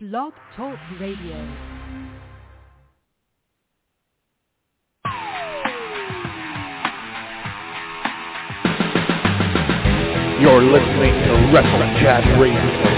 Blog Talk Radio. You're listening to Wrestle Chat Radio.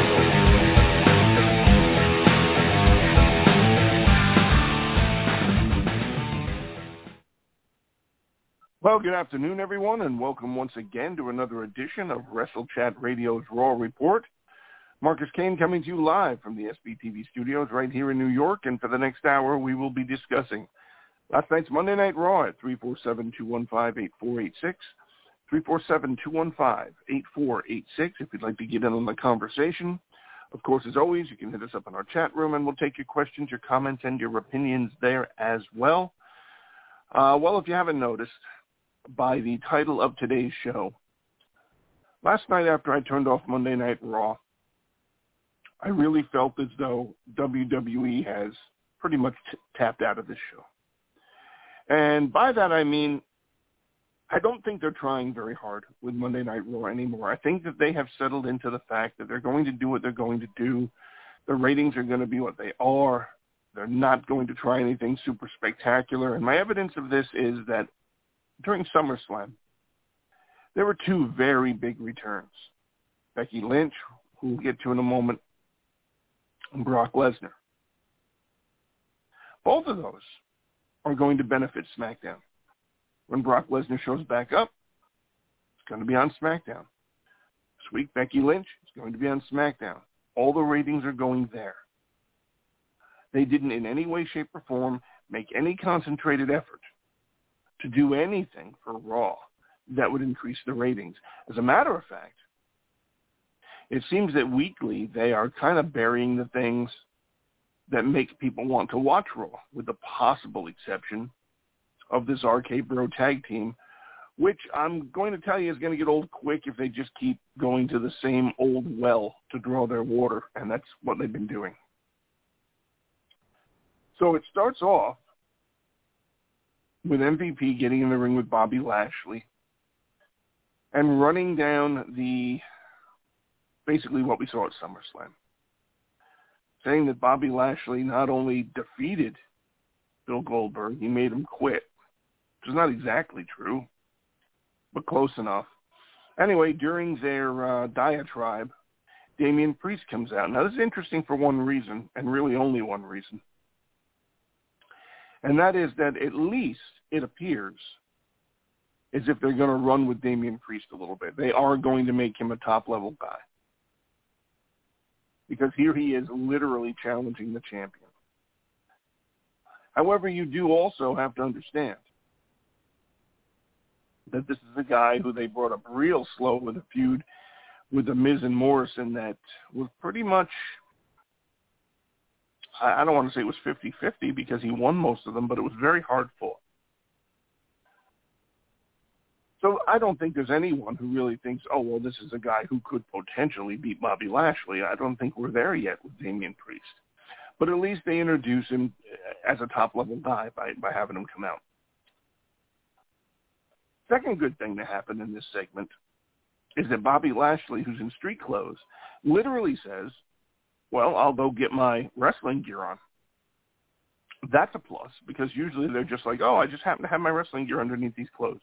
Well, good afternoon, everyone, and welcome once again to another edition of Wrestle Chat Radio's Raw Report. Marcus Kane coming to you live from the SBTV studios right here in New York, and for the next hour we will be discussing last night's Monday Night Raw at 347-215-8486, 347-215-8486 if you'd like to get in on the conversation. Of course, as always, you can hit us up in our chat room, and we'll take your questions, your comments, and your opinions there as well. Well, if you haven't noticed, by the title of today's show, last night after I turned off Monday Night Raw, I really felt as though WWE has pretty much tapped out of this show. And by that I mean, I don't think they're trying very hard with Monday Night Raw anymore. I think that they have settled into the fact that they're going to do what they're going to do. The ratings are going to be what they are. They're not going to try anything super spectacular. And my evidence of this is that during SummerSlam, there were two very big returns. Becky Lynch, who we'll get to in a moment, and Brock Lesnar. Both of those are going to benefit SmackDown. When Brock Lesnar shows back up, it's going to be on SmackDown. This week, Becky Lynch is going to be on SmackDown. All the ratings are going there. They didn't in any way, shape, or form make any concentrated effort to do anything for Raw that would increase the ratings. As a matter of fact, it seems that weekly they are kind of burying the things that make people want to watch Raw, with the possible exception of this RK Bro tag team, which I'm going to tell you is going to get old quick if they just keep going to the same old well to draw their water, and that's what they've been doing. So it starts off with MVP getting in the ring with Bobby Lashley and running down basically what we saw at SummerSlam, saying that Bobby Lashley not only defeated Bill Goldberg, he made him quit, which is not exactly true, but close enough. Anyway, during their diatribe, Damian Priest comes out. Now, this is interesting for one reason, and really only one reason. And that is that at least it appears as if they're going to run with Damian Priest a little bit. They are going to make him a top-level guy. Because here he is literally challenging the champion. However, you do also have to understand that this is a guy who they brought up real slow with a feud with The Miz and Morrison that was pretty much, I don't want to say it was 50-50 because he won most of them, but it was very hard fought. So I don't think there's anyone who really thinks, oh, well, this is a guy who could potentially beat Bobby Lashley. I don't think we're there yet with Damian Priest. But at least they introduce him as a top-level guy by having him come out. Second good thing that happened in this segment is that Bobby Lashley, who's in street clothes, literally says, well, I'll go get my wrestling gear on. That's a plus, because usually they're just like, oh, I just happen to have my wrestling gear underneath these clothes.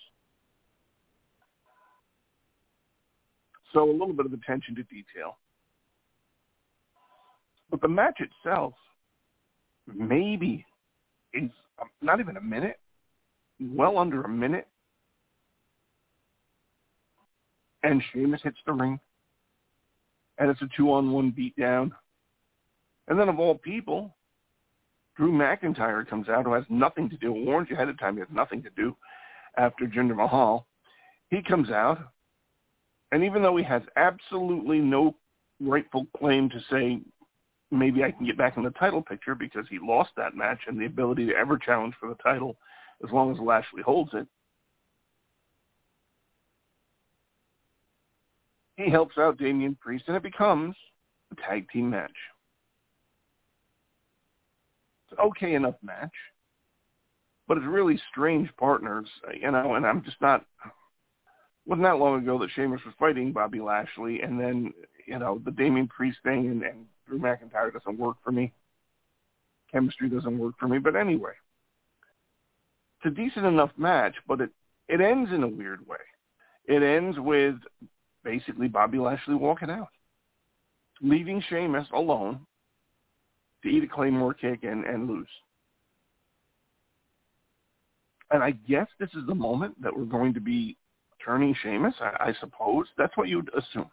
So a little bit of attention to detail. But the match itself maybe is not even a minute, well under a minute. And Sheamus hits the ring. And it's a 2-on-1 beatdown. And then of all people, Drew McIntyre comes out, who has nothing to do. Warned you ahead of time he has nothing to do after Jinder Mahal. He comes out. And even though he has absolutely no rightful claim to say, maybe I can get back in the title picture because he lost that match and the ability to ever challenge for the title as long as Lashley holds it, he helps out Damian Priest, and it becomes a tag team match. It's an okay enough match, but it's really strange partners, and I'm just not... wasn't that long ago that Sheamus was fighting Bobby Lashley, and then, the Damian Priest thing and Drew McIntyre doesn't work for me. Chemistry doesn't work for me. But anyway, it's a decent enough match, but it ends in a weird way. It ends with basically Bobby Lashley walking out, leaving Sheamus alone to eat a Claymore kick and lose. And I guess this is the moment that we're going to be turning Sheamus, I suppose. That's what you'd assume.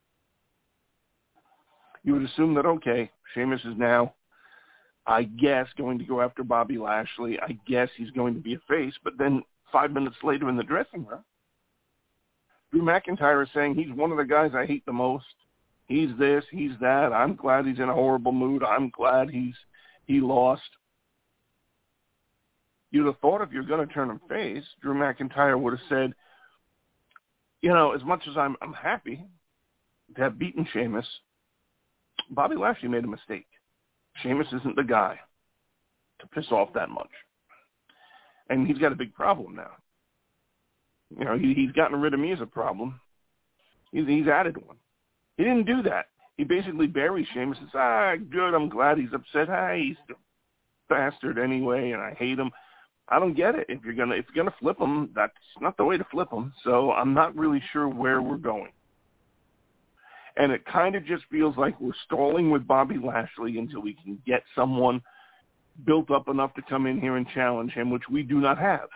You would assume that, okay, Sheamus is now, I guess, going to go after Bobby Lashley. I guess he's going to be a face. But then 5 minutes later in the dressing room, Drew McIntyre is saying he's one of the guys I hate the most. He's this, he's that. I'm glad he's in a horrible mood. I'm glad he lost. You'd have thought if you're going to turn him face, Drew McIntyre would have said, you know, as much as I'm happy to have beaten Sheamus, Bobby Lashley made a mistake. Sheamus isn't the guy to piss off that much. And he's got a big problem now. You know, he's gotten rid of me as a problem. He's added one. He didn't do that. He basically buries Sheamus and says, good, I'm glad he's upset. He's a bastard anyway, and I hate him. I don't get it. If you're gonna flip him, that's not the way to flip him. So I'm not really sure where we're going. And it kind of just feels like we're stalling with Bobby Lashley until we can get someone built up enough to come in here and challenge him, which we do not have.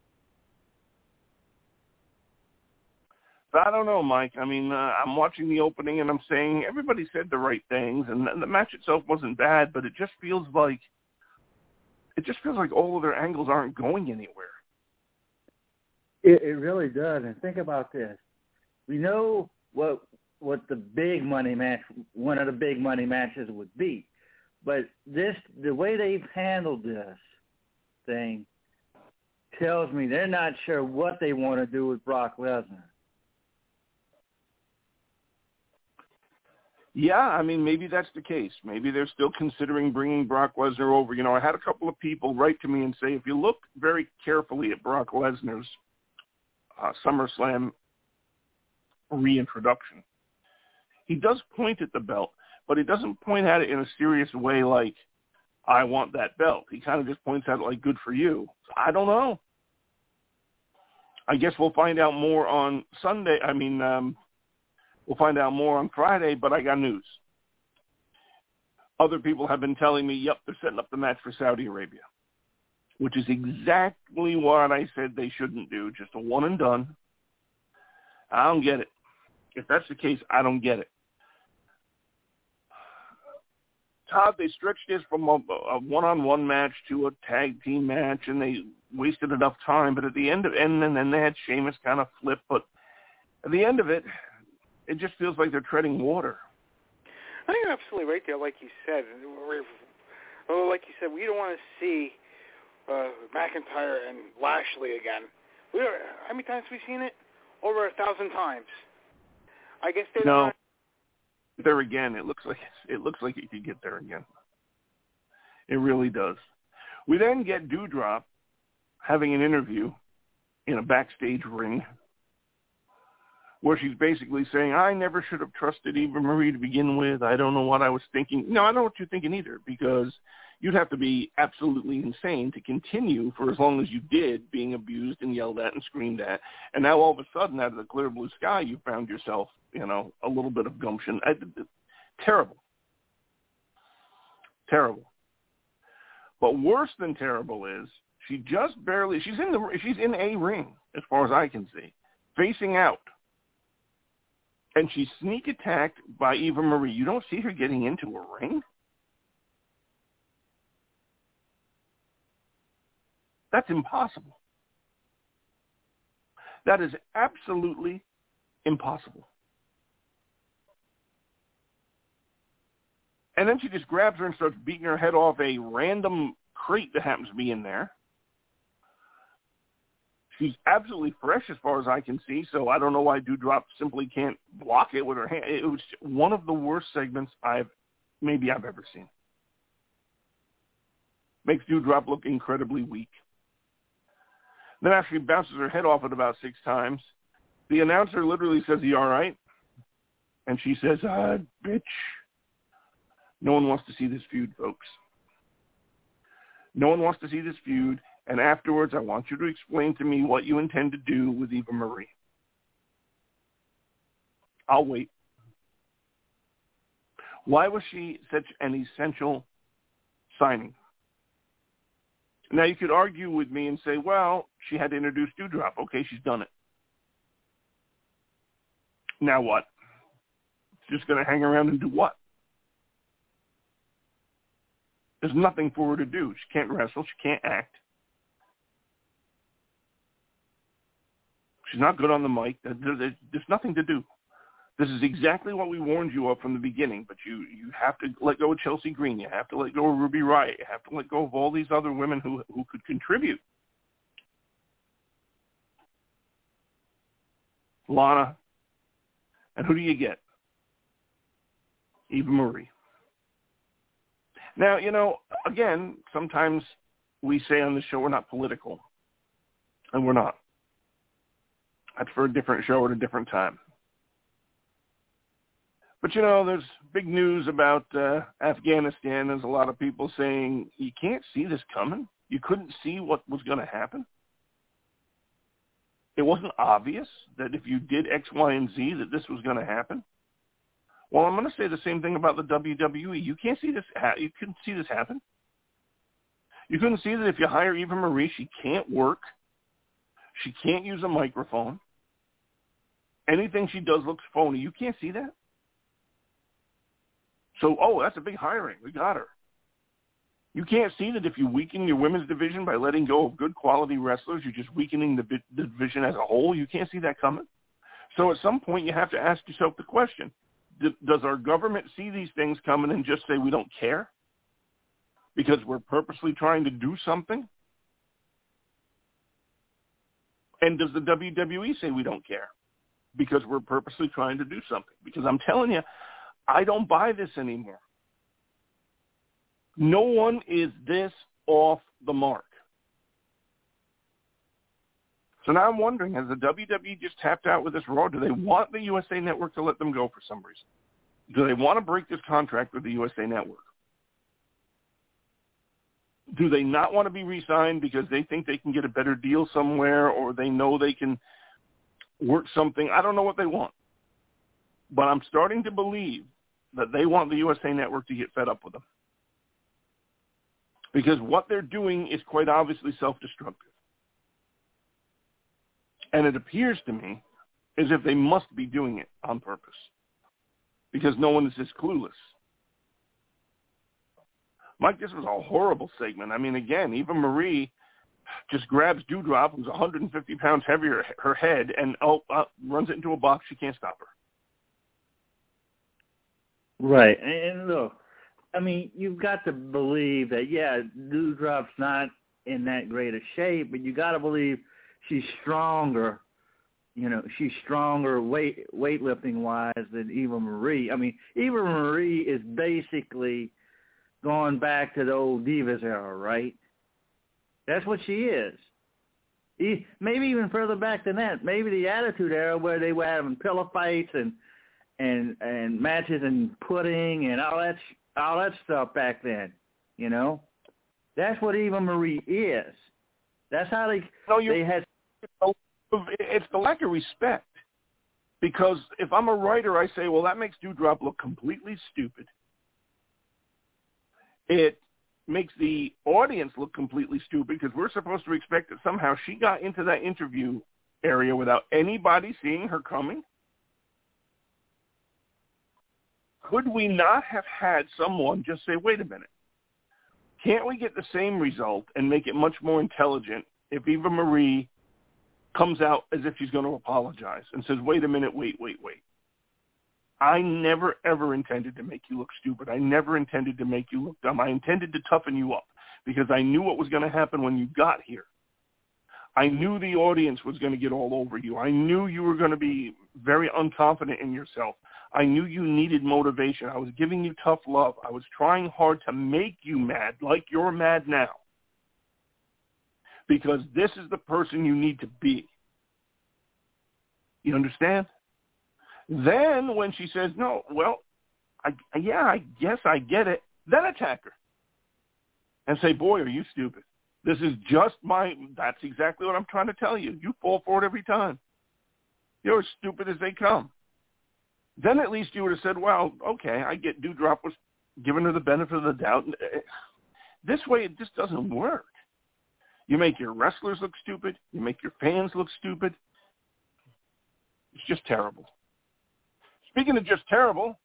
But I don't know, Mike. I mean, I'm watching the opening and I'm saying everybody said the right things, and the match itself wasn't bad, but it just feels like all of their angles aren't going anywhere. It really does. And think about this. We know what the big money match, one of the big money matches would be. But the way they've handled this thing tells me they're not sure what they want to do with Brock Lesnar. Yeah, I mean, maybe that's the case. Maybe they're still considering bringing Brock Lesnar over. You know, I had a couple of people write to me and say, if you look very carefully at Brock Lesnar's SummerSlam reintroduction, he does point at the belt, but he doesn't point at it in a serious way like, I want that belt. He kind of just points at it like, good for you. I don't know. I guess we'll find out more on Sunday. We'll find out more on Friday, but I got news. Other people have been telling me, yep, they're setting up the match for Saudi Arabia, which is exactly what I said they shouldn't do, just a one and done. I don't get it. If that's the case, I don't get it. Todd, they stretched this from a one-on-one match to a tag team match, and they wasted enough time, but at the end of it, and then they had Sheamus kind of flip, but at the end of it, it just feels like they're treading water. I think you're absolutely right there, like you said. We don't want to see McIntyre and Lashley again. How many times have we seen it? Over 1,000 times. I guess they don't. No, there again. It looks like it could get there again. It really does. We then get Doudrop having an interview in a backstage ring, where she's basically saying, I never should have trusted Eva Marie to begin with. I don't know what I was thinking. No, I don't know what you're thinking either, because you'd have to be absolutely insane to continue for as long as you did being abused and yelled at and screamed at. And now all of a sudden, out of the clear blue sky, you found yourself, a little bit of gumption. Terrible. Terrible. But worse than terrible is she's in a ring, as far as I can see, facing out. And she's sneak attacked by Eva Marie. You don't see her getting into a ring? That's impossible. That is absolutely impossible. And then she just grabs her and starts beating her head off a random crate that happens to be in there. She's absolutely fresh as far as I can see, so I don't know why Doudrop simply can't block it with her hand. It was one of the worst segments I've ever seen. Makes Doudrop look incredibly weak. Then after she bounces her head off it about 6 times, the announcer literally says, "You all right?" And she says, "Bitch, No one wants to see this feud, folks. No one wants to see this feud, and afterwards I want you to explain to me what you intend to do with Eva Marie. I'll wait. Why was she such an essential signing? Now, you could argue with me and say, well, she had to introduce Doudrop. Okay, she's done it. Now what? She's just going to hang around and do what? There's nothing for her to do. She can't wrestle. She can't act. She's not good on the mic. There's nothing to do. This is exactly what we warned you of from the beginning, but you have to let go of Chelsea Green. You have to let go of Ruby Riott. You have to let go of all these other women who could contribute. Lana. And who do you get? Eva Marie. Now, again, sometimes we say on the show we're not political, and we're not. That's for a different show at a different time. But, there's big news about Afghanistan. There's a lot of people saying, you can't see this coming. You couldn't see what was going to happen. It wasn't obvious that if you did X, Y, and Z that this was going to happen. Well, I'm going to say the same thing about the WWE. You can't see this. You couldn't see this happen. You couldn't see that if you hire Eva Marie, she can't work. She can't use a microphone. Anything she does looks phony. You can't see that. So, that's a big hiring. We got her. You can't see that if you weaken your women's division by letting go of good quality wrestlers, you're just weakening the division as a whole. You can't see that coming. So at some point you have to ask yourself the question, does our government see these things coming and just say we don't care because we're purposely trying to do something? And does the WWE say we don't care because we're purposely trying to do something? Because I'm telling you, I don't buy this anymore. No one is this off the mark. So now I'm wondering, has the WWE just tapped out with this Raw? Do they want the USA Network to let them go for some reason? Do they want to break this contract with the USA Network? Do they not want to be re-signed because they think they can get a better deal somewhere, or they know they can work something? I don't know what they want. But I'm starting to believe that they want the USA Network to get fed up with them. Because what they're doing is quite obviously self-destructive. And it appears to me as if they must be doing it on purpose. Because no one is this clueless. Mike, this was a horrible segment. I mean, again, Eva Marie just grabs Doudrop, who's 150 pounds heavier, her head, and runs it into a box. She can't stop her. Right. And look, I mean, you've got to believe that, Doudrop's not in that great a shape, but you got to believe she's stronger. She's stronger weightlifting-wise than Eva Marie. I mean, Eva Marie is basically going back to the old Divas era, right? That's what she is. Maybe even further back than that. Maybe the Attitude Era where they were having pillow fights and matches and pudding and all that stuff back then, That's what Eva Marie is. That's how they had. It's the lack of respect. Because if I'm a writer, I say, well, that makes Doudrop look completely stupid. It makes the audience look completely stupid because we're supposed to expect that somehow she got into that interview area without anybody seeing her coming. Could we not have had someone just say, wait a minute, can't we get the same result and make it much more intelligent if Eva Marie comes out as if she's going to apologize and says, wait a minute, wait. I never, ever intended to make you look stupid. I never intended to make you look dumb. I intended to toughen you up because I knew what was going to happen when you got here. I knew the audience was going to get all over you. I knew you were going to be very unconfident in yourself. I knew you needed motivation. I was giving you tough love. I was trying hard to make you mad like you're mad now because this is the person you need to be. You understand? Then when she says, no, well, I guess I get it. Then attack her and say, boy, are you stupid. This is just that's exactly what I'm trying to tell you. You fall for it every time. You're as stupid as they come. Then at least you would have said, well, okay, I get Doudrop was giving her the benefit of the doubt. This way, it just doesn't work. You make your wrestlers look stupid. You make your fans look stupid. It's just terrible. Speaking of just terrible,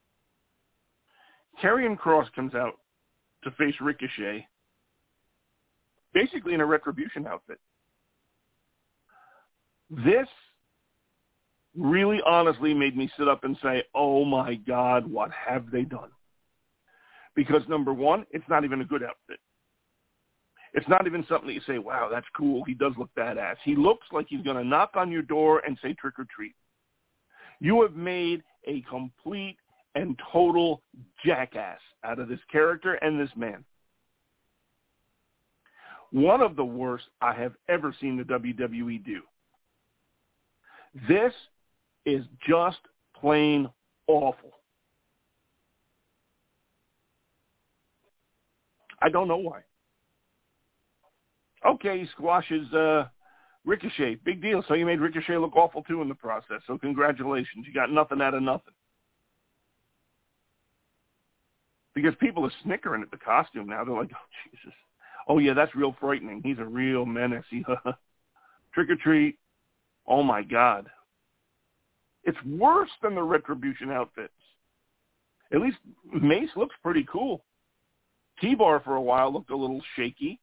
Karrion Kross comes out to face Ricochet, basically in a Retribution outfit. This really honestly made me sit up and say, oh my God, what have they done? Because number one, it's not even a good outfit. It's not even something that you say, wow, that's cool. He does look badass. He looks like he's going to knock on your door and say trick or treat. You have made a complete and total jackass out of this character and this man. One of the worst I have ever seen the WWE do. This is just plain awful. I don't know why. Okay, he squashes Ricochet. Big deal. So you made Ricochet look awful too in the process. So congratulations. You got nothing out of nothing. Because people are snickering at the costume now. They're like, oh, Jesus. Oh, yeah, that's real frightening. He's a real menace. Trick or treat. Oh, my God. It's worse than the Retribution outfits. At least Mace looks pretty cool. T-Bar for a while looked a little shaky.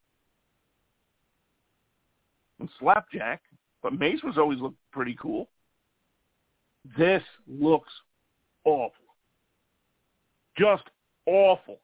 And Slapjack. But Mace was always looked pretty cool. This looks awful. Just awful.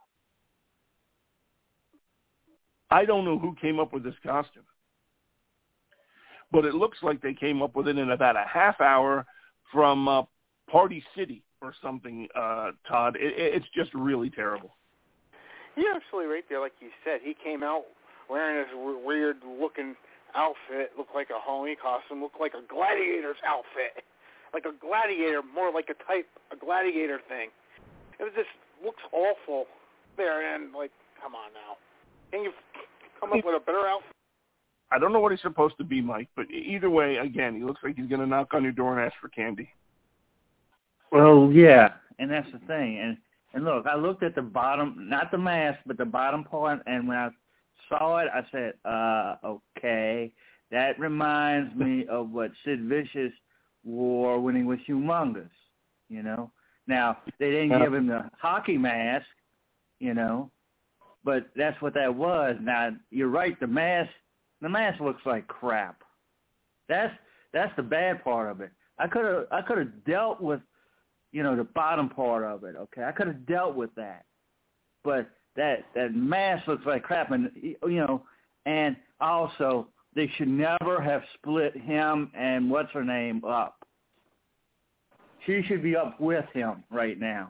I don't know who came up with this costume. But it looks like they came up with it in about a half hour from Party City or something, Todd. It's just really terrible. You're absolutely right there. Like you said, he came out wearing this weird-looking outfit, looked like a Halloween costume, looked like a gladiator's outfit. Like a gladiator, more like a gladiator thing. It was just looks awful there, and like, come on now. Can you come up with a better outfit? I don't know what he's supposed to be, Mike, but either way, again, he looks like he's going to knock on your door and ask for candy. Well, yeah, and that's the thing. And look, I looked at the bottom, not the mask, but the bottom part, and when I saw it, I said, okay, that reminds me of what Sid Vicious wore when he was humongous, you know. Now, they didn't give him the hockey mask, you know, but that's what that was. Now, you're right, the mask looks like crap. That's the bad part of it. I could have dealt with, you know, the bottom part of it, okay? I could have dealt with that. But that mask looks like crap, and, you know, and also they should never have split him and what's-her-name up. She should be up with him right now.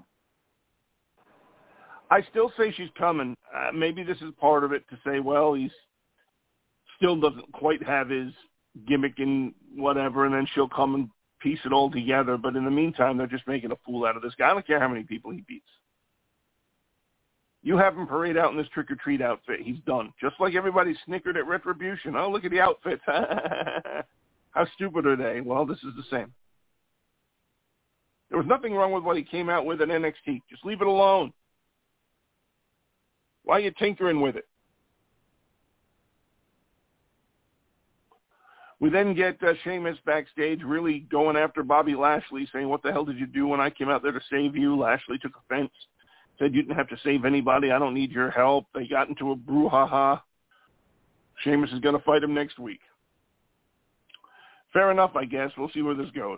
I still say she's coming. Maybe this is part of it to say, well, he's still doesn't quite have his gimmick and whatever, and then she'll come and piece it all together. But in the meantime, they're just making a fool out of this guy. I don't care how many people he beats. You have him parade out in this trick-or-treat outfit. He's done. Just like everybody snickered at Retribution. Oh, look at the outfits. How stupid are they? Well, this is the same. There was nothing wrong with what he came out with in NXT. Just leave it alone. Why are you tinkering with it? We then get Sheamus backstage really going after Bobby Lashley, saying, what the hell did you do when I came out there to save you? Lashley took offense, said you didn't have to save anybody. I don't need your help. They got into a brouhaha. Sheamus is going to fight him next week. Fair enough, I guess. We'll see where this goes.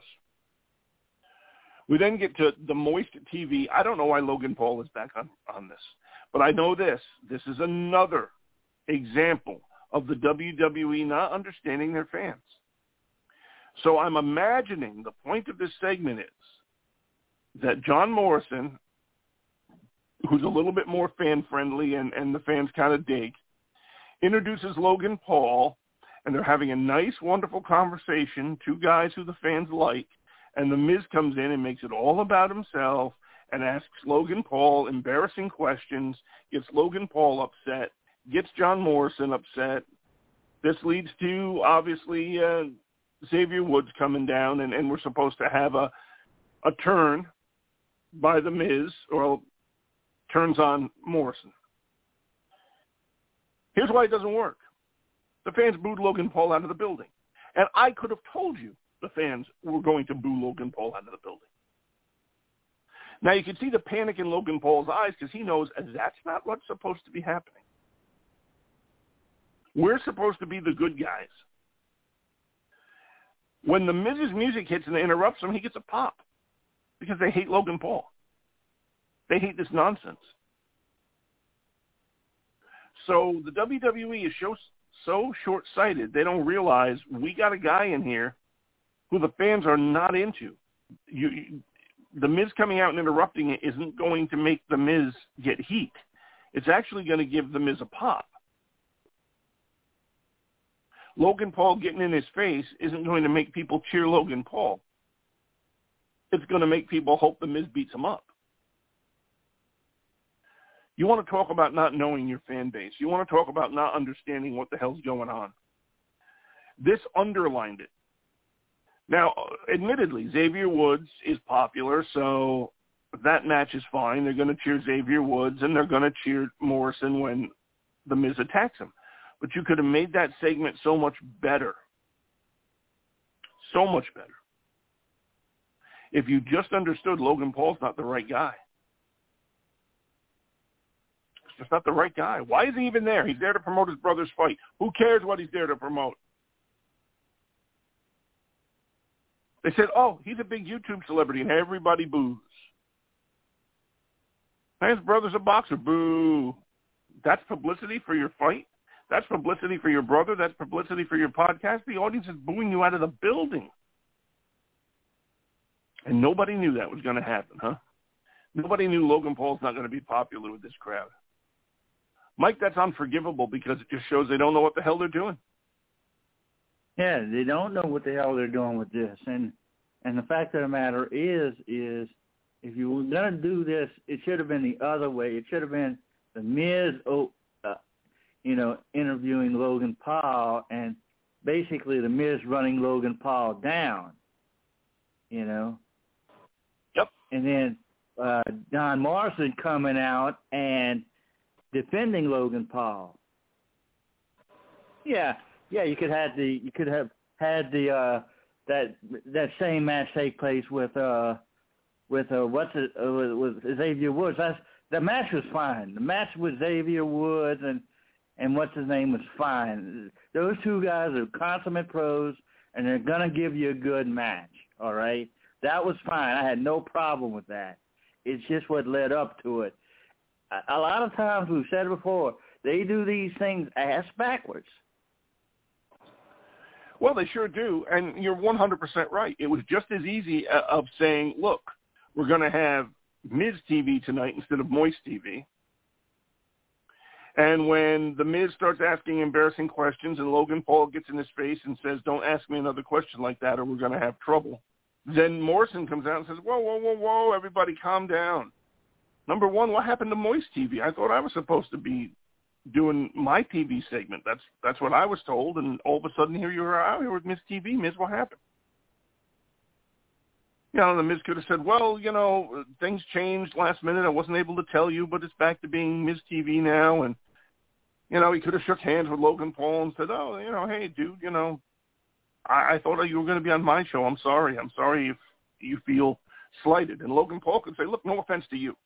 We then get to the Moist TV. I don't know why Logan Paul is back on this, but I know this. This is another example of the WWE not understanding their fans. So I'm imagining the point of this segment is that John Morrison, who's a little bit more fan-friendly and the fans kind of dig, introduces Logan Paul, and they're having a nice, wonderful conversation, two guys who the fans like, and The Miz comes in and makes it all about himself and asks Logan Paul embarrassing questions, gets Logan Paul upset, gets John Morrison upset. This leads to, obviously, Xavier Woods coming down, and we're supposed to have a turn by The Miz, or turns on Morrison. Here's why it doesn't work. The fans booed Logan Paul out of the building. And I could have told you the fans were going to boo Logan Paul out of the building. Now, you can see the panic in Logan Paul's eyes because he knows that's not what's supposed to be happening. We're supposed to be the good guys. When the Miz's music hits and interrupts him, he gets a pop because they hate Logan Paul. They hate this nonsense. So the WWE is so short-sighted, they don't realize we got a guy in here who the fans are not into. The Miz coming out and interrupting it isn't going to make the Miz get heat. It's actually going to give the Miz a pop. Logan Paul getting in his face isn't going to make people cheer Logan Paul. It's going to make people hope the Miz beats him up. You want to talk about not knowing your fan base. You want to talk about not understanding what the hell's going on. This underlined it. Now, admittedly, Xavier Woods is popular, so that match is fine. They're going to cheer Xavier Woods, and they're going to cheer Morrison when the Miz attacks him. But you could have made that segment so much better. So much better. If you just understood Logan Paul's not the right guy. He's just not the right guy. Why is he even there? He's there to promote his brother's fight. Who cares what he's there to promote? They said, oh, he's a big YouTube celebrity, and everybody boos. His brother's a boxer. Boo. That's publicity for your fight? That's publicity for your brother? That's publicity for your podcast? The audience is booing you out of the building. And nobody knew that was going to happen, huh? Nobody knew Logan Paul's not going to be popular with this crowd. Mike, that's unforgivable because it just shows they don't know what the hell they're doing. Yeah, they don't know what the hell they're doing with this. And the fact of the matter is if you were going to do this, it should have been the other way. It should have been the Miz, interviewing Logan Paul and basically the Miz running Logan Paul down, Yep. And then John Morrison coming out and defending Logan Paul. Yeah, you could have had that same match take place with Xavier Woods. The match was fine. The match with Xavier Woods and what's his name was fine. Those two guys are consummate pros, and they're gonna give you a good match. All right, that was fine. I had no problem with that. It's just what led up to it. A lot of times, we've said it before, they do these things ass backwards. Well, they sure do, and you're 100% right. It was just as easy of saying, look, we're going to have Miz TV tonight instead of Moist TV. And when the Miz starts asking embarrassing questions and Logan Paul gets in his face and says, don't ask me another question like that or we're going to have trouble, then Morrison comes out and says, whoa, everybody calm down. Number one, what happened to Moist TV? I thought I was supposed to be doing my TV segment. That's what I was told, and all of a sudden here you are out here with Miz TV. Miz, what happened? The Miz could have said, well, things changed last minute. I wasn't able to tell you, but it's back to being Miz TV now. And, he could have shook hands with Logan Paul and said, oh, hey, dude, I thought you were going to be on my show. I'm sorry. I'm sorry if you feel slighted. And Logan Paul could say, look, no offense to you.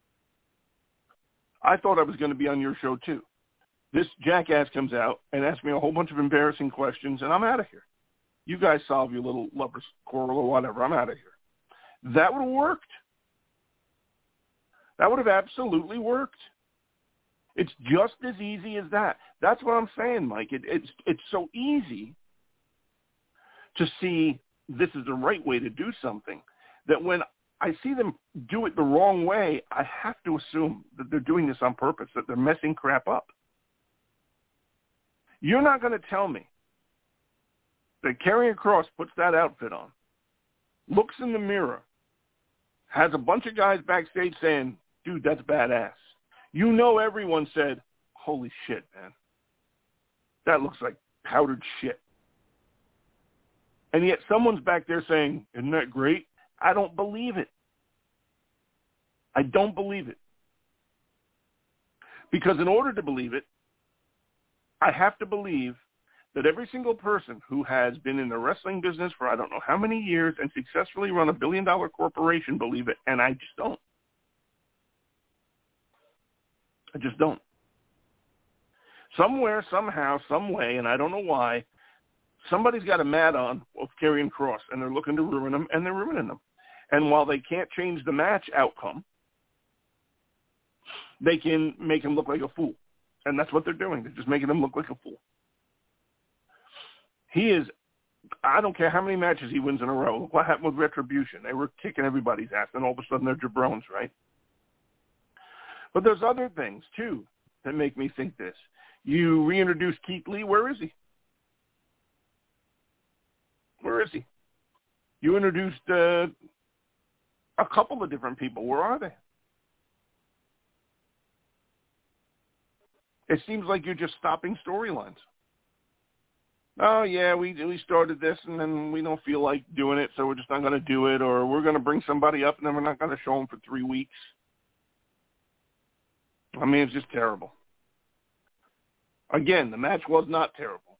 I thought I was going to be on your show, too. This jackass comes out and asks me a whole bunch of embarrassing questions, and I'm out of here. You guys solve your little lovers' quarrel or whatever. I'm out of here. That would have worked. That would have absolutely worked. It's just as easy as that. That's what I'm saying, Mike. It's so easy to see this is the right way to do something that when I see them do it the wrong way, I have to assume that they're doing this on purpose, that they're messing crap up. You're not going to tell me that Karrion Kross puts that outfit on, looks in the mirror, has a bunch of guys backstage saying, dude, that's badass. You know everyone said, holy shit, man. That looks like powdered shit. And yet someone's back there saying, isn't that great? I don't believe it. I don't believe it. Because in order to believe it, I have to believe that every single person who has been in the wrestling business for I don't know how many years and successfully run a billion-dollar corporation believe it, and I just don't. I just don't. Somewhere, somehow, some way, and I don't know why, somebody's got a mat on of Karrion Kross, and they're looking to ruin them, and they're ruining them. And while they can't change the match outcome, they can make him look like a fool. And that's what they're doing. They're just making him look like a fool. He is, I don't care how many matches he wins in a row. Look what happened with Retribution. They were kicking everybody's ass, and all of a sudden they're jabrones, right? But there's other things, too, that make me think this. You reintroduce Keith Lee. Where is he? Where is he? You introduced a couple of different people. Where are they? It seems like you're just stopping storylines. Oh, yeah, we started this, and then we don't feel like doing it, so we're just not going to do it, or we're going to bring somebody up, and then we're not going to show them for 3 weeks. I mean, it's just terrible. Again, the match was not terrible.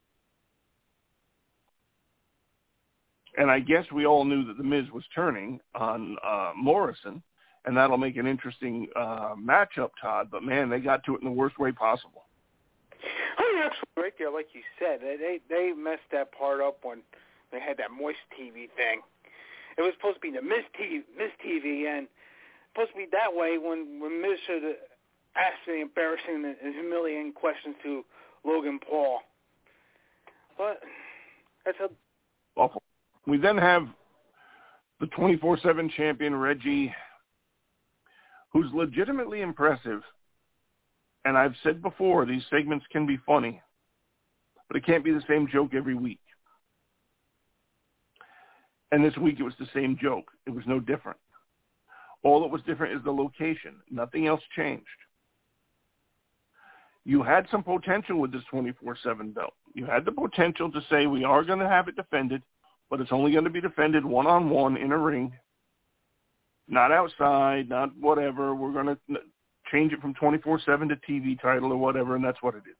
And I guess we all knew that The Miz was turning on Morrison, and that'll make an interesting matchup, Todd. But, man, they got to it in the worst way possible. Oh, yeah, absolutely right there, like you said. They messed that part up when they had that Moist TV thing. It was supposed to be the Miz TV, and supposed to be that way when Miz should ask the embarrassing and humiliating questions to Logan Paul. But that's awful. We then have the 24/7 champion, Reggie, who's legitimately impressive. And I've said before, these segments can be funny, but it can't be the same joke every week. And this week it was the same joke. It was no different. All that was different is the location. Nothing else changed. You had some potential with this 24/7 belt. You had the potential to say we are going to have it defended, but it's only going to be defended one-on-one in a ring, not outside, not whatever. We're going to change it from 24/7 to TV title or whatever, and that's what it is.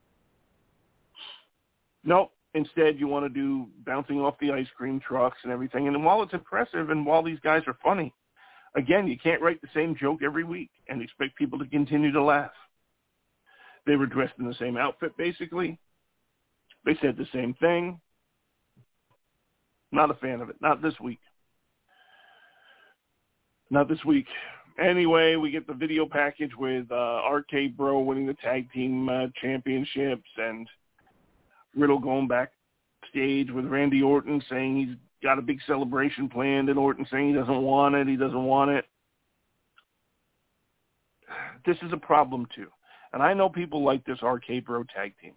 No, instead you want to do bouncing off the ice cream trucks and everything. And while it's impressive and while these guys are funny, again, you can't write the same joke every week and expect people to continue to laugh. They were dressed in the same outfit, basically. They said the same thing. Not a fan of it. Not this week. Not this week. Anyway, we get the video package with RK Bro winning the tag team championships and Riddle going backstage with Randy Orton saying he's got a big celebration planned and Orton saying he doesn't want it. He doesn't want it. This is a problem, too. And I know people like this RK Bro tag team.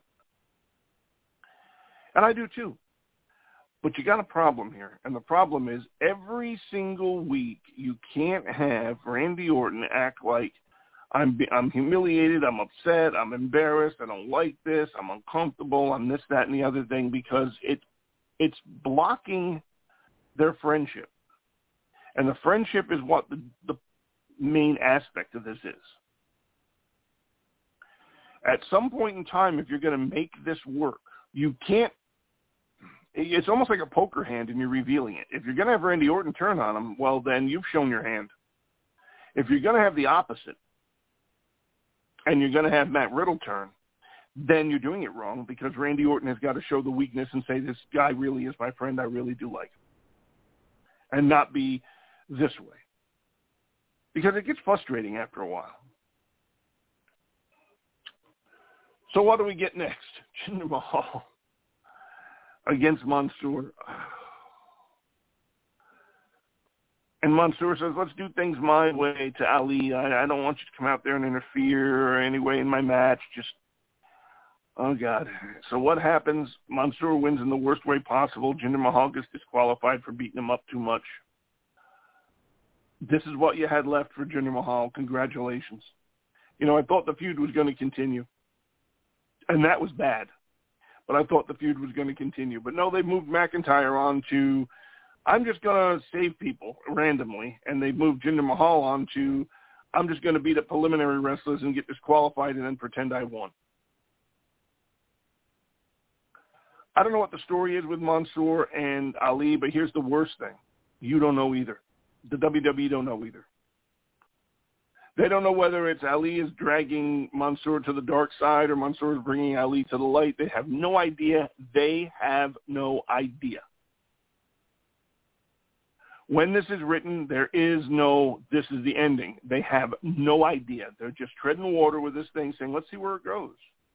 And I do, too. But you got a problem here, and the problem is every single week you can't have Randy Orton act like I'm humiliated, I'm upset, I'm embarrassed, I don't like this, I'm uncomfortable, I'm this, that, and the other thing, because it's blocking their friendship. And the friendship is what the main aspect of this is. At some point in time, if you're going to make this work, you can't. It's almost like a poker hand and you're revealing it. If you're going to have Randy Orton turn on him, well, then you've shown your hand. If you're going to have the opposite and you're going to have Matt Riddle turn, then you're doing it wrong because Randy Orton has got to show the weakness and say, this guy really is my friend. I really do like him. And not be this way. Because it gets frustrating after a while. So what do we get next? Jinder Mahal against Mansoor. And Mansoor says, let's do things my way to Ali. I don't want you to come out there and interfere or any way in my match. Just, oh, God. So what happens? Mansoor wins in the worst way possible. Jinder Mahal gets disqualified for beating him up too much. this is what you had left for Jinder Mahal. Congratulations. I thought the feud was going to continue, and that was bad. But I thought the feud was going to continue. But no, they moved McIntyre on to, I'm just going to save people randomly, and they moved Jinder Mahal on to, I'm just going to beat up preliminary wrestlers and get disqualified and then pretend I won. I don't know what the story is with Mansoor and Ali, but here's the worst thing. You don't know either. The WWE don't know either. They don't know whether it's Ali is dragging Mansoor to the dark side or Mansoor is bringing Ali to the light. They have no idea. They have no idea. When this is written, there is no, this is the ending. They have no idea. They're just treading water with this thing, saying, let's see where it goes.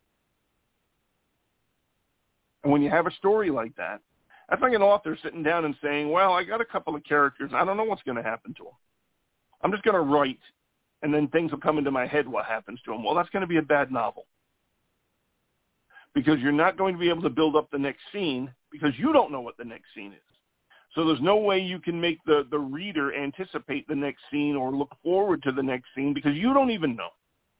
And when you have a story like that, that's like an author sitting down and saying, well, I got a couple of characters. I don't know what's going to happen to them. I'm just going to write, and then things will come into my head what happens to them. Well, that's going to be a bad novel. Because you're not going to be able to build up the next scene because you don't know what the next scene is. So there's no way you can make the reader anticipate the next scene or look forward to the next scene because you don't even know.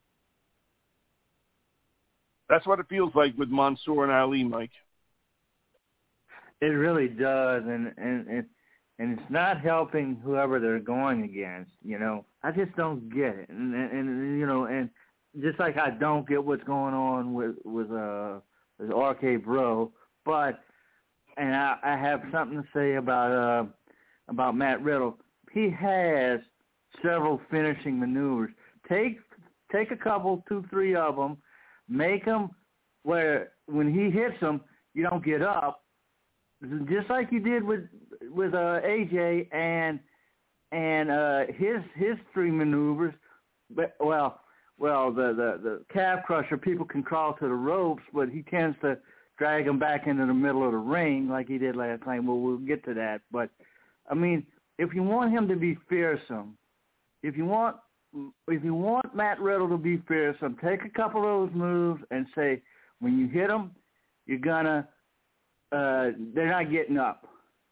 That's what it feels like with Mansoor and Ali, Mike. It really does, and it's not helping whoever they're going against. I just don't get it, and just like I don't get what's going on with RK Bro, but I have something to say about Matt Riddle. He has several finishing maneuvers. Take a couple, 2, 3 of them, make them where when he hits them, you don't get up. Just like you did with AJ and his 3 maneuvers, but the calf crusher, people can crawl to the ropes, but he tends to drag them back into the middle of the ring like he did last time. Well, we'll get to that, but I mean, if you want him to be fearsome, if you want Matt Riddle to be fearsome, take a couple of those moves and say when you hit them, you're gonna. They're not getting up.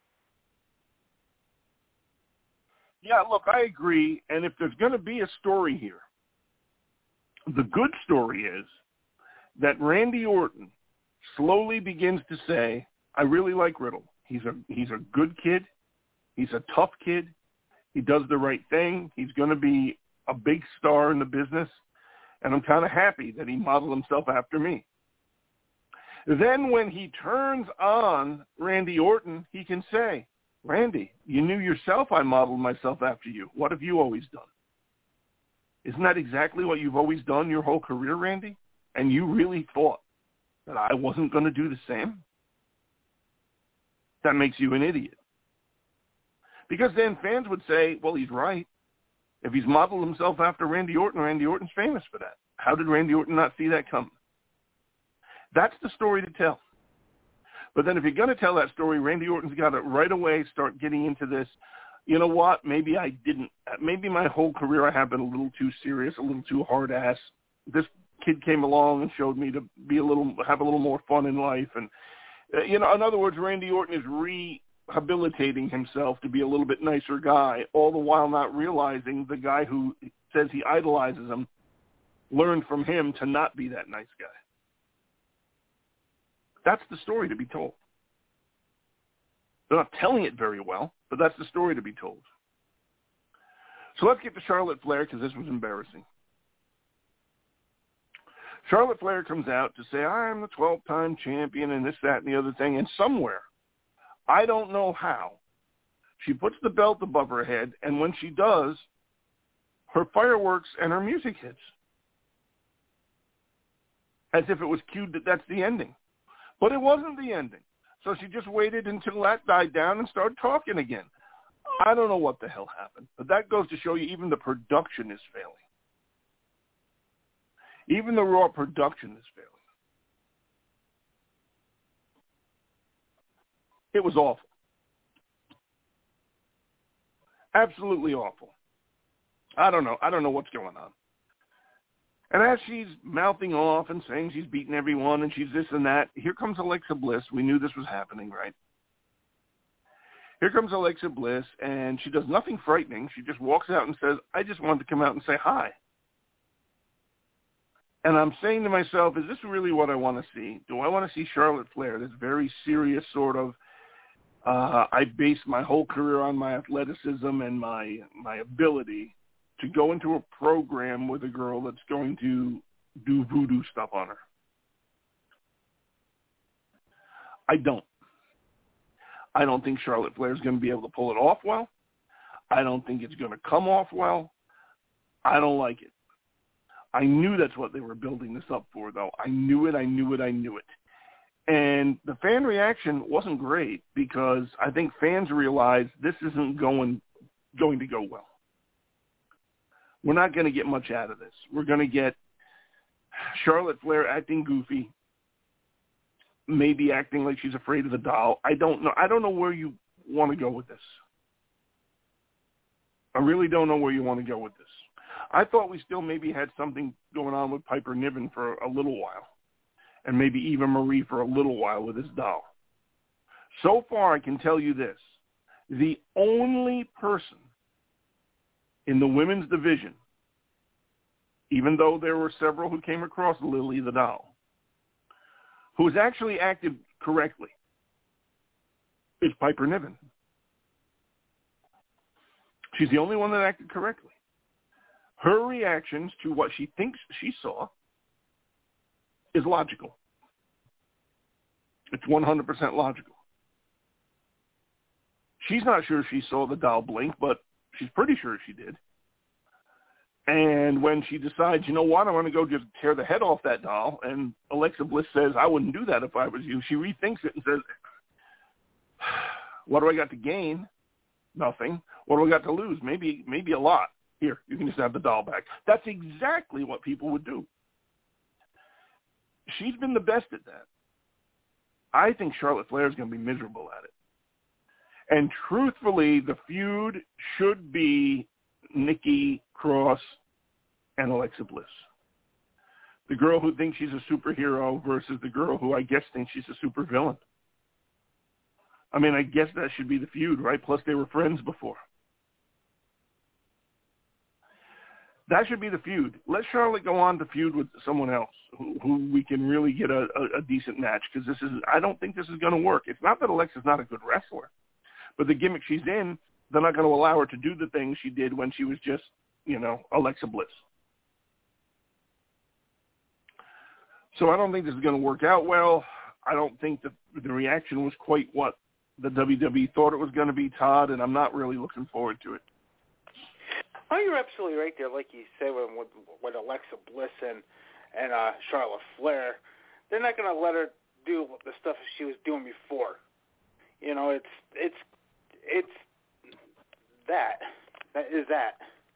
Yeah, look, I agree. And if there's going to be a story here, the good story is that Randy Orton slowly begins to say, I really like Riddle. He's a good kid. He's a tough kid. He does the right thing. He's going to be a big star in the business. And I'm kind of happy that he modeled himself after me. Then when he turns on Randy Orton, he can say, Randy, you knew yourself I modeled myself after you. What have you always done? Isn't that exactly what you've always done your whole career, Randy? And you really thought that I wasn't going to do the same? That makes you an idiot. Because then fans would say, well, he's right. If he's modeled himself after Randy Orton's famous for that. How did Randy Orton not see that coming? That's the story to tell. But then if you're going to tell that story, Randy Orton's got to right away start getting into this, you know what, maybe I didn't. Maybe my whole career I have been a little too serious, a little too hard-ass. This kid came along and showed me to have a little more fun in life. And, in other words, Randy Orton is rehabilitating himself to be a little bit nicer guy, all the while not realizing the guy who says he idolizes him learned from him to not be that nice guy. That's the story to be told. They're not telling it very well, but that's the story to be told. So let's get to Charlotte Flair because this was embarrassing. Charlotte Flair comes out to say, I'm the 12-time champion and this, that, and the other thing. And somewhere, I don't know how, she puts the belt above her head, and when she does, her fireworks and her music hits. As if it was cued that that's the ending. But it wasn't the ending. So she just waited until that died down and started talking again. I don't know what the hell happened. But that goes to show you even the production is failing. Even the Raw production is failing. It was awful. Absolutely awful. I don't know what's going on. And as she's mouthing off and saying she's beaten everyone and she's this and that, here comes Alexa Bliss. We knew this was happening, right? Here comes Alexa Bliss, and she does nothing frightening. She just walks out and says, I just wanted to come out and say hi. And I'm saying to myself, is this really what I want to see? Do I want to see Charlotte Flair, this very serious sort of, I base my whole career on my athleticism and my ability to go into a program with a girl that's going to do voodoo stuff on her? I don't. I don't think Charlotte Flair is going to be able to pull it off well. I don't think it's going to come off well. I don't like it. I knew that's what they were building this up for, though. I knew it. And the fan reaction wasn't great because I think fans realized this isn't going to go well. We're not going to get much out of this. We're going to get Charlotte Flair acting goofy, maybe acting like she's afraid of the doll. I don't know. I don't know where you want to go with this. I really don't know where you want to go with this. I thought we still maybe had something going on with Piper Niven for a little while, and maybe Eva Marie for a little while with this doll. So far, I can tell you this. The only person in the women's division, even though there were several who came across Lily the doll, who has actually acted correctly, is Piper Niven. She's the only one that acted correctly. Her reactions to what she thinks she saw is logical. It's 100% logical. She's not sure she saw the doll blink, but she's pretty sure she did. And when she decides, you know what, I want to go just tear the head off that doll, and Alexa Bliss says, I wouldn't do that if I was you, she rethinks it and says, what do I got to gain? Nothing. What do I got to lose? Maybe a lot. Here, you can just have the doll back. That's exactly what people would do. She's been the best at that. I think Charlotte Flair is going to be miserable at it. And truthfully, the feud should be Nikki Cross and Alexa Bliss. The girl who thinks she's a superhero versus the girl who I guess thinks she's a supervillain. I mean, I guess that should be the feud, right? Plus, they were friends before. That should be the feud. Let Charlotte go on to feud with someone else who we can really get a decent match, because I don't think this is going to work. It's not that Alexa's not a good wrestler, but the gimmick she's in, they're not going to allow her to do the things she did when she was just, Alexa Bliss. So I don't think this is going to work out well. I don't think that the reaction was quite what the WWE thought it was going to be, Todd, and I'm not really looking forward to it. Oh, you're absolutely right there. Like you say, with Alexa Bliss and Charlotte Flair, they're not going to let her do the stuff she was doing before. It's that. That is that.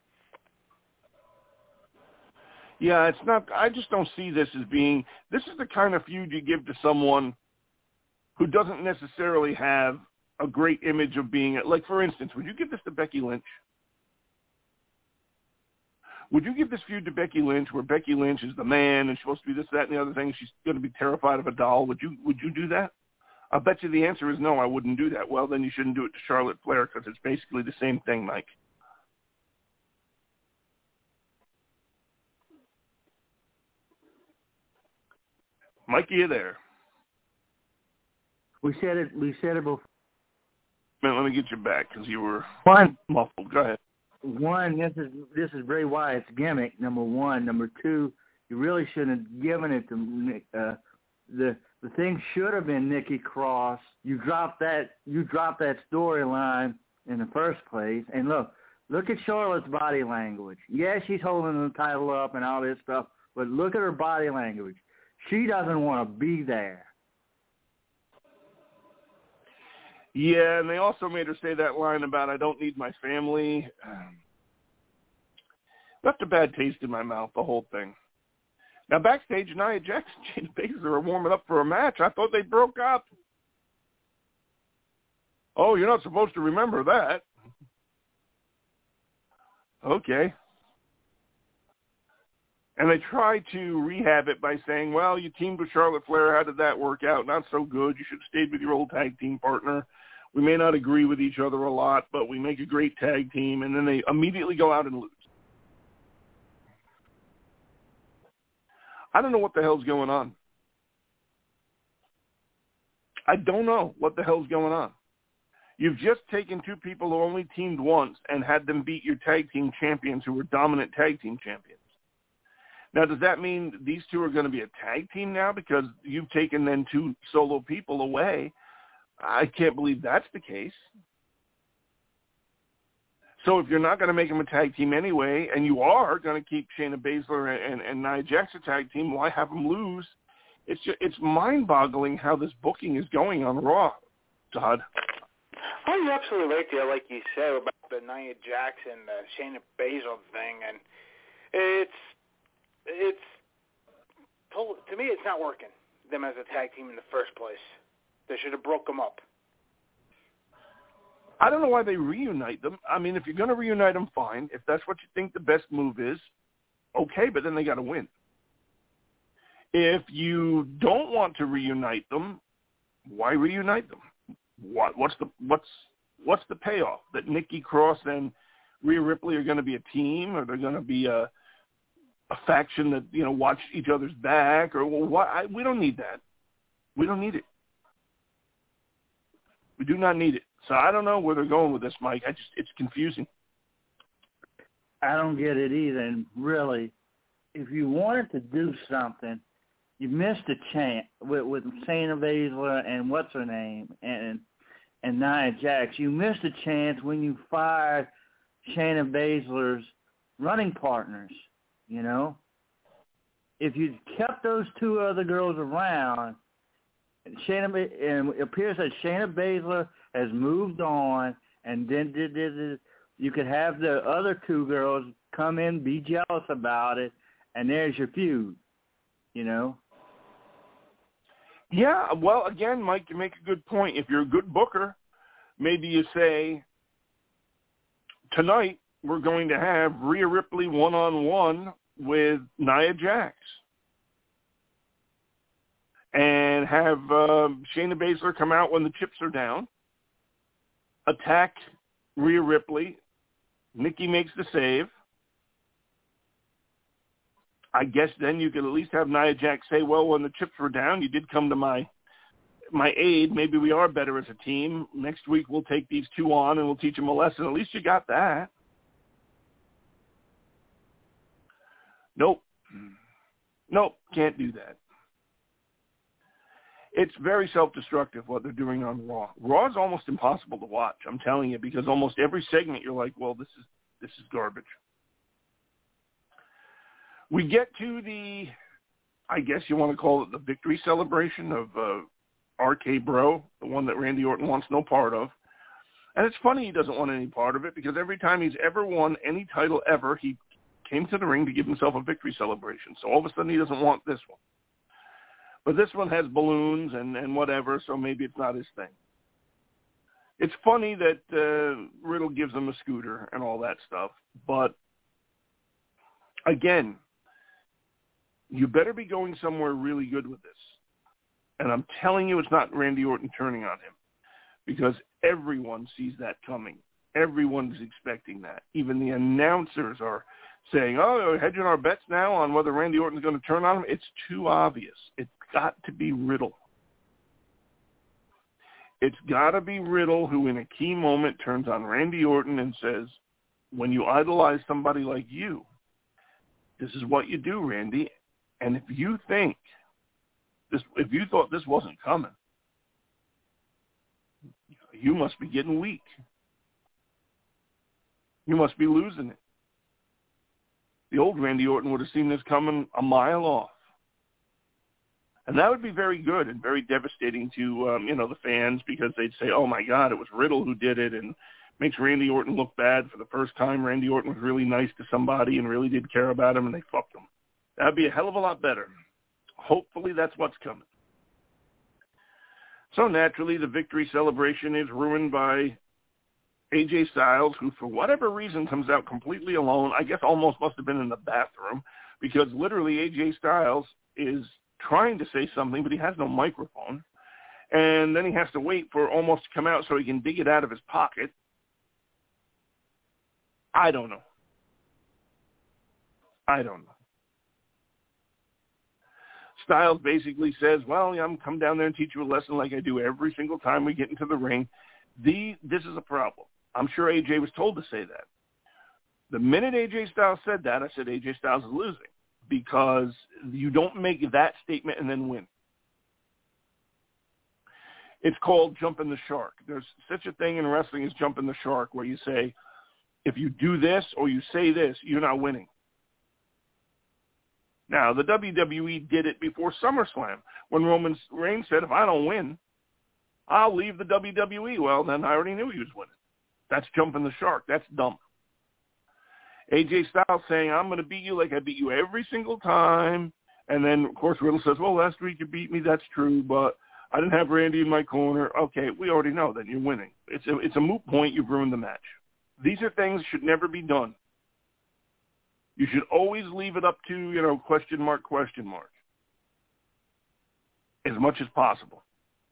Yeah, it's not. I just don't see this as being. This is the kind of feud you give to someone who doesn't necessarily have a great image of being. Like, for instance, would you give this to Becky Lynch? Would you give this feud to Becky Lynch, where Becky Lynch is the man and she's supposed to be this, that, and the other thing? She's going to be terrified of a doll. Would you do that? I bet you the answer is no, I wouldn't do that. Well, then you shouldn't do it to Charlotte Flair, because it's basically the same thing, Mike. Mike, are you there? We said it before. Man, let me get you back, because you were muffled. Go ahead. One, this is Bray Wyatt's gimmick, number one. Number two, you really shouldn't have given it to Nick. The thing should have been Nikki Cross. You dropped that storyline in the first place. And look at Charlotte's body language. Yeah, she's holding the title up and all this stuff, but look at her body language. She doesn't want to be there. Yeah, and they also made her say that line about, I don't need my family. Left a bad taste in my mouth, the whole thing. Now, backstage, Nia Jax and Shayna Baszler are warming up for a match. I thought they broke up. Oh, you're not supposed to remember that. Okay. And they try to rehab it by saying, well, you teamed with Charlotte Flair. How did that work out? Not so good. You should have stayed with your old tag team partner. We may not agree with each other a lot, but we make a great tag team, and then they immediately go out and lose. I don't know what the hell's going on. I don't know what the hell's going on. You've just taken two people who only teamed once and had them beat your tag team champions who were dominant tag team champions. Now, does that mean these two are going to be a tag team now because you've taken then two solo people away? I can't believe that's the case. So if you're not going to make them a tag team anyway, and you are going to keep Shayna Baszler and Nia Jax a tag team, why have them lose? It's mind-boggling how this booking is going on Raw, Todd. Oh, you're absolutely right there, like you said, about the Nia Jax and the Shayna Baszler thing, and it's to me, it's not working, them as a tag team in the first place. They should have broke them up. I don't know why they reunite them. I mean, if you're going to reunite them, fine. If that's what you think the best move is, okay, but then they got to win. If you don't want to reunite them, why reunite them? What's the payoff? That Nikki Cross and Rhea Ripley are going to be a team, or they're going to be a faction that, you know, watch each other's back, or what? We don't need that. We don't need it. We do not need it. So I don't know where they're going with this, Mike. It's confusing. I don't get it either. And really, if you wanted to do something, you missed a chance with Shayna Baszler and what's her name and Nia Jax. You missed a chance when you fired Shayna Baszler's running partners. You know, if you kept those two other girls around, and it appears that Shayna Baszler has moved on, and then you could have the other two girls come in, be jealous about it, and there's your feud, you know? Yeah, well, again, Mike, you make a good point. If you're a good booker, maybe you say, tonight we're going to have Rhea Ripley one-on-one with Nia Jax. And have Shayna Baszler come out when the chips are down, attack Rhea Ripley. Nikki makes the save. I guess then you could at least have Nia Jax say, well, when the chips were down, you did come to my aid. Maybe we are better as a team. Next week we'll take these two on and we'll teach them a lesson. At least you got that. Nope, can't do that. It's very self-destructive what they're doing on Raw. Raw is almost impossible to watch, I'm telling you, because almost every segment you're like, well, this is garbage. We get to the, I guess you want to call it the victory celebration of RK Bro, the one that Randy Orton wants no part of. And it's funny he doesn't want any part of it, because every time he's ever won any title ever, he came to the ring to give himself a victory celebration. So all of a sudden he doesn't want this one. But this one has balloons and whatever, so maybe it's not his thing. It's funny that Riddle gives him a scooter and all that stuff. But, again, you better be going somewhere really good with this. And I'm telling you, it's not Randy Orton turning on him, because everyone sees that coming. Everyone's expecting that. Even the announcers are saying, oh, we're hedging our bets now on whether Randy Orton's going to turn on him. It's too obvious. It's got to be Riddle. It's got to be Riddle who in a key moment turns on Randy Orton and says, when you idolize somebody like you, this is what you do, Randy. And if you thought this wasn't coming, you must be getting weak. You must be losing it. The old Randy Orton would have seen this coming a mile off. And that would be very good and very devastating to, the fans, because they'd say, oh, my God, it was Riddle who did it, and makes Randy Orton look bad for the first time. Randy Orton was really nice to somebody and really did care about him, and they fucked him. That would be a hell of a lot better. Hopefully that's what's coming. So naturally, the victory celebration is ruined by AJ Styles, who for whatever reason comes out completely alone. I guess almost must have been in the bathroom, because literally AJ Styles is trying to say something, but he has no microphone. and then he has to wait for Omos to come out so he can dig it out of his pocket. I don't know. Styles basically says, well, I'm come down there and teach you a lesson like I do every single time we get into the ring. This is a problem. I'm sure AJ was told to say that. The minute AJ Styles said that, I said AJ Styles is losing, because you don't make that statement and then win. It's called jumping the shark. There's such a thing in wrestling as jumping the shark, where you say, if you do this or you say this, you're not winning. Now, the WWE did it before SummerSlam, when Roman Reigns said, if I don't win, I'll leave the WWE. Well, then I already knew he was winning. That's jumping the shark. That's dumb. AJ Styles saying, I'm going to beat you like I beat you every single time. And then, of course, Riddle says, well, last week you beat me. That's true, but I didn't have Randy in my corner. Okay, we already know that you're winning. It's a moot point. You've ruined the match. These are things that should never be done. You should always leave it up to, question mark, as much as possible.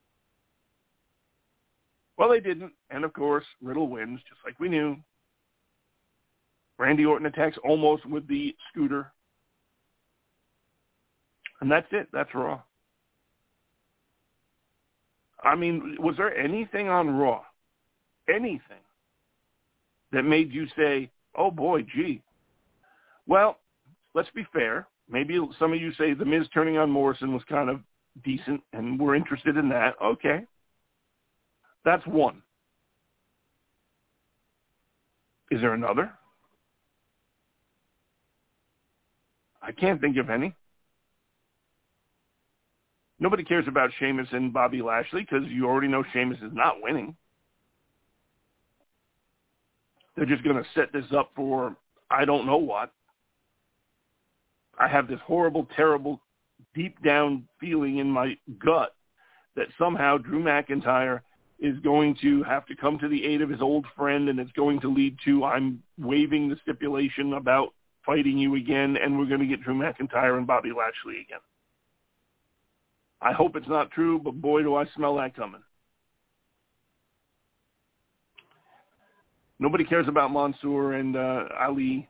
Well, they didn't. And, of course, Riddle wins, just like we knew. Randy Orton attacks Omos with the scooter. And that's it. That's Raw. I mean, was there anything on Raw, anything, that made you say, oh, boy, gee. Well, let's be fair. Maybe some of you say The Miz turning on Morrison was kind of decent, and we're interested in that. Okay. That's one. Is there another? I can't think of any. Nobody cares about Sheamus and Bobby Lashley, because you already know Sheamus is not winning. They're just going to set this up for I don't know what. I have this horrible, terrible, deep down feeling in my gut that somehow Drew McIntyre is going to have to come to the aid of his old friend, and it's going to lead to I'm waiving the stipulation about fighting you again, and we're going to get Drew McIntyre and Bobby Lashley again. I hope it's not true, but boy, do I smell that coming. Nobody cares about Mansoor and Ali.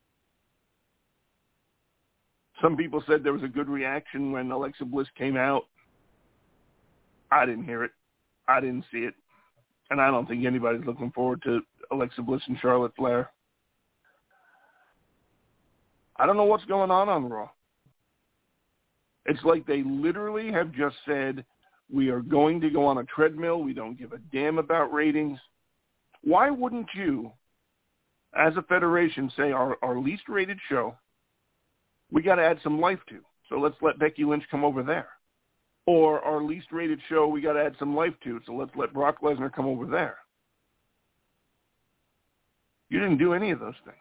Some people said there was a good reaction when Alexa Bliss came out. I didn't hear it. I didn't see it. And I don't think anybody's looking forward to Alexa Bliss and Charlotte Flair. I don't know what's going on Raw. It's like they literally have just said, we are going to go on a treadmill. We don't give a damn about ratings. Why wouldn't you, as a federation, say our least rated show, we got to add some life to, so let's let Becky Lynch come over there. Or our least rated show, we got to add some life to, so let's let Brock Lesnar come over there. You didn't do any of those things.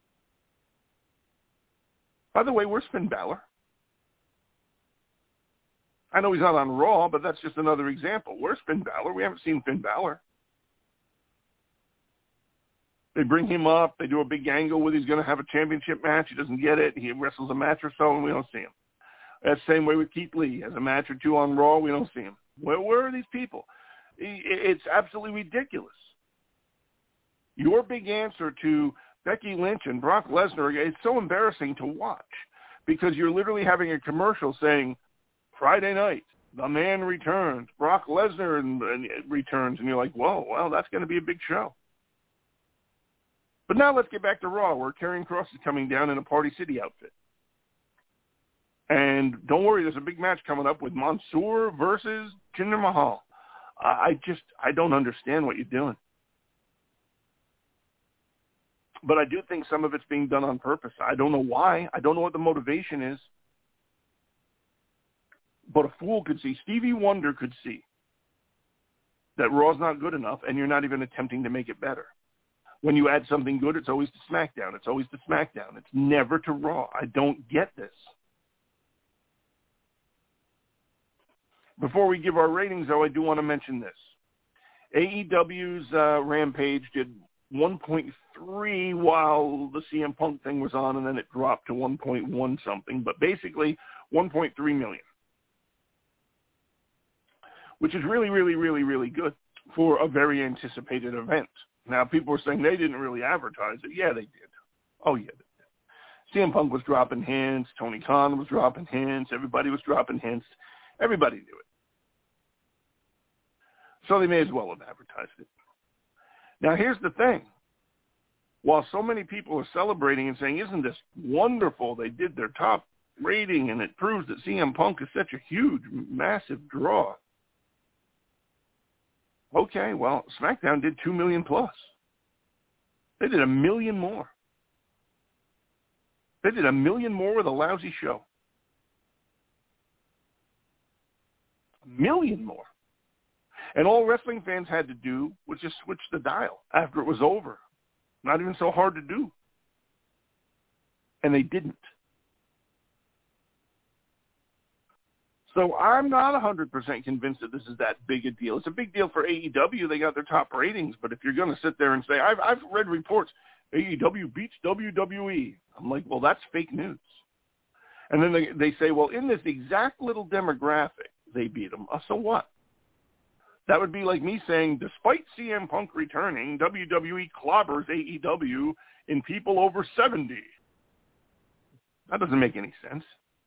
By the way, where's Finn Balor? I know he's not on Raw, but that's just another example. Where's Finn Balor? We haven't seen Finn Balor. They bring him up. They do a big angle with he's going to have a championship match. He doesn't get it. He wrestles a match or so, and we don't see him. That's the same way with Keith Lee. Has a match or two on Raw. We don't see him. Where are these people? It's absolutely ridiculous. Your big answer to Becky Lynch and Brock Lesnar, it's so embarrassing to watch because you're literally having a commercial saying, Friday night, the man returns. Brock Lesnar and returns. And you're like, whoa, well, that's going to be a big show. But now let's get back to Raw, where Karrion Kross is coming down in a Party City outfit. And don't worry, there's a big match coming up with Mansoor versus Jinder Mahal. I don't understand what you're doing. But I do think some of it's being done on purpose. I don't know why. I don't know what the motivation is. But a fool could see, Stevie Wonder could see that Raw's not good enough, and you're not even attempting to make it better. When you add something good, it's always to SmackDown. It's always to SmackDown. It's never to Raw. I don't get this. Before we give our ratings, though, I do want to mention this. AEW's Rampage did 1.3 while the CM Punk thing was on, and then it dropped to 1.1 something, but basically 1.3 million. which is really, really, really, really good for a very anticipated event. Now, people were saying they didn't really advertise it. Yeah, they did. Oh, yeah, they did. CM Punk was dropping hints. Tony Khan was dropping hints. Everybody was dropping hints. Everybody knew it. So they may as well have advertised it. Now, here's the thing. While so many people are celebrating and saying, isn't this wonderful, they did their top rating and it proves that CM Punk is such a huge, massive draw. Okay, well, SmackDown did 2 million plus. They did 1 million more. They did 1 million more with a lousy show. 1 million more. And all wrestling fans had to do was just switch the dial after it was over. Not even so hard to do. And they didn't. So I'm not 100% convinced that this is that big a deal. It's a big deal for AEW. They got their top ratings. But if you're going to sit there and say, I've read reports, AEW beats WWE. I'm like, well, that's fake news. And then they say, well, in this exact little demographic, they beat them. So what? That would be like me saying, despite CM Punk returning, WWE clobbers AEW in people over 70. That doesn't make any sense.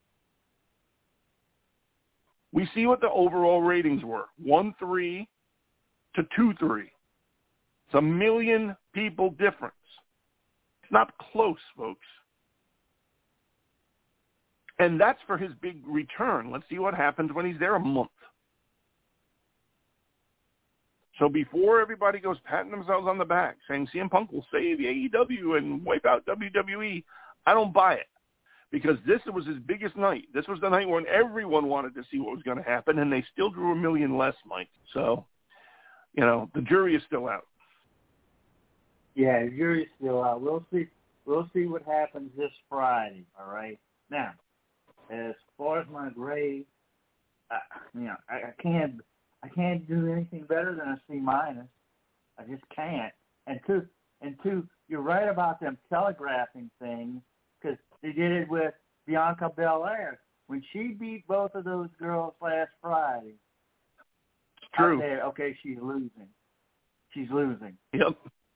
We see what the overall ratings were, 1-3 to 2-3. It's 1 million people difference. It's not close, folks. And that's for his big return. Let's see what happens when he's there a month. So before everybody goes patting themselves on the back, saying CM Punk will save AEW and wipe out WWE, I don't buy it. Because this was his biggest night. This was the night when everyone wanted to see what was going to happen, and they still drew 1 million less, Mike. So, the jury is still out. Yeah, the jury's still out. We'll see what happens this Friday, all right? Now, as far as my grade, I can't do anything better than a C-. I just can't. And two, you're right about them telegraphing things, because they did it with Bianca Belair. When she beat both of those girls last Friday, it's true. I said, okay, she's losing. She's losing. Yep.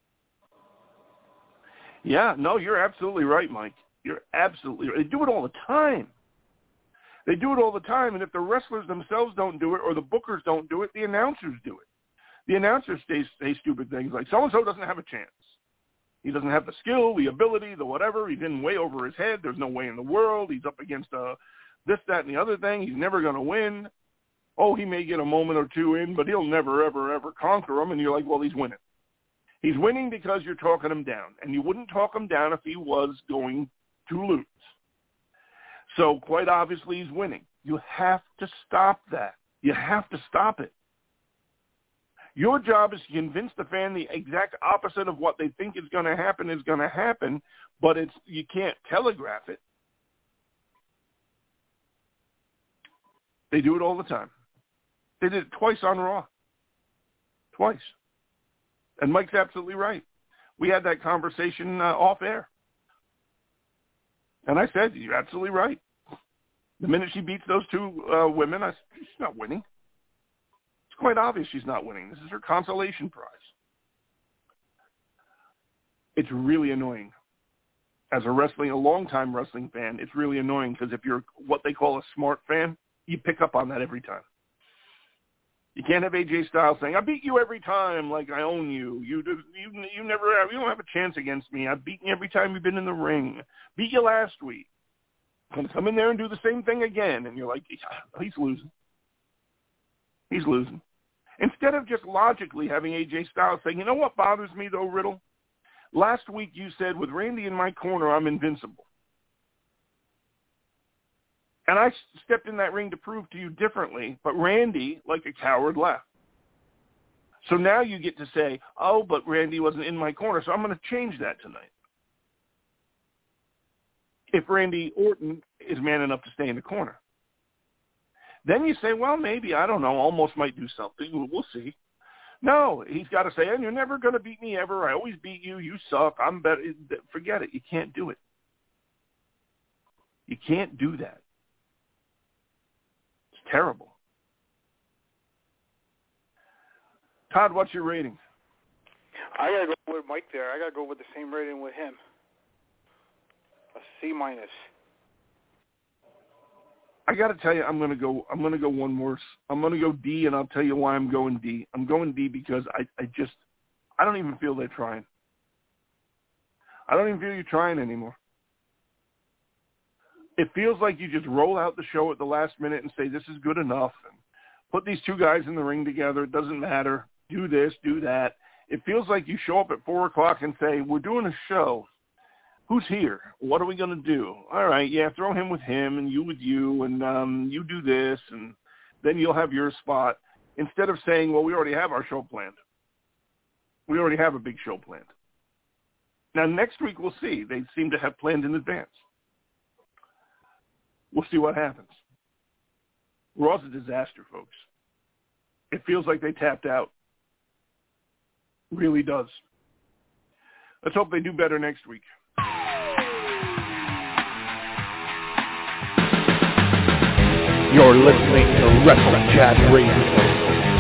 Yeah, no, you're absolutely right, Mike. You're absolutely right. They do it all the time. They do it all the time, and if the wrestlers themselves don't do it or the bookers don't do it, the announcers do it. The announcers say stupid things like, so-and-so doesn't have a chance. He doesn't have the skill, the ability, the whatever. He's in way over his head. There's no way in the world. He's up against this, that, and the other thing. He's never going to win. Oh, he may get a moment or two in, but he'll never, ever, ever conquer him. And you're like, well, he's winning. He's winning because you're talking him down. And you wouldn't talk him down if he was going to lose. So quite obviously he's winning. You have to stop that. You have to stop it. Your job is to convince the fan the exact opposite of what they think is going to happen, but you can't telegraph it. They do it all the time. They did it twice on Raw. Twice. And Mike's absolutely right. We had that conversation off air. And I said, you're absolutely right. The minute she beats those two women, I said, she's not winning. It's quite obvious she's not winning. This is her consolation prize. It's really annoying. As a longtime wrestling fan, it's really annoying because if you're what they call a smart fan, you pick up on that every time. You can't have AJ Styles saying, I beat you every time like I own you. You don't have a chance against me. I've beaten you every time you've been in the ring. Beat you last week. I'm going to come in there and do the same thing again. And you're like, he's losing. He's losing. Instead of just logically having AJ Styles saying, you know what bothers me though, Riddle? Last week you said, with Randy in my corner, I'm invincible. And I stepped in that ring to prove to you differently, but Randy, like a coward, left. So now you get to say, oh, but Randy wasn't in my corner, so I'm going to change that tonight. If Randy Orton is man enough to stay in the corner. Then you say, well, maybe, I don't know, almost might do something. We'll see. No, he's got to say, and you're never going to beat me ever. I always beat you. You suck. I'm better. Forget it. You can't do it. You can't do that. It's terrible. Todd, what's your rating? I got to go with Mike there. I got to go with the same rating with him. A C-. I got to tell you, I'm going to go one worse. I'm going to go D, and I'll tell you why I'm going D. I'm going D because I don't even feel they're trying. I don't even feel you're trying anymore. It feels like you just roll out the show at the last minute and say, this is good enough, and put these two guys in the ring together. It doesn't matter. Do this, do that. It feels like you show up at 4 o'clock and say, we're doing a show. Who's here? What are we going to do? All right, yeah, throw him with him and you with you, and you do this, and then you'll have your spot. Instead of saying, well, we already have our show planned. We already have a big show planned. Now, next week we'll see. They seem to have planned in advance. We'll see what happens. Raw's a disaster, folks. It feels like they tapped out. Really does. Let's hope they do better next week. You're listening to Wrestling Chat Radio.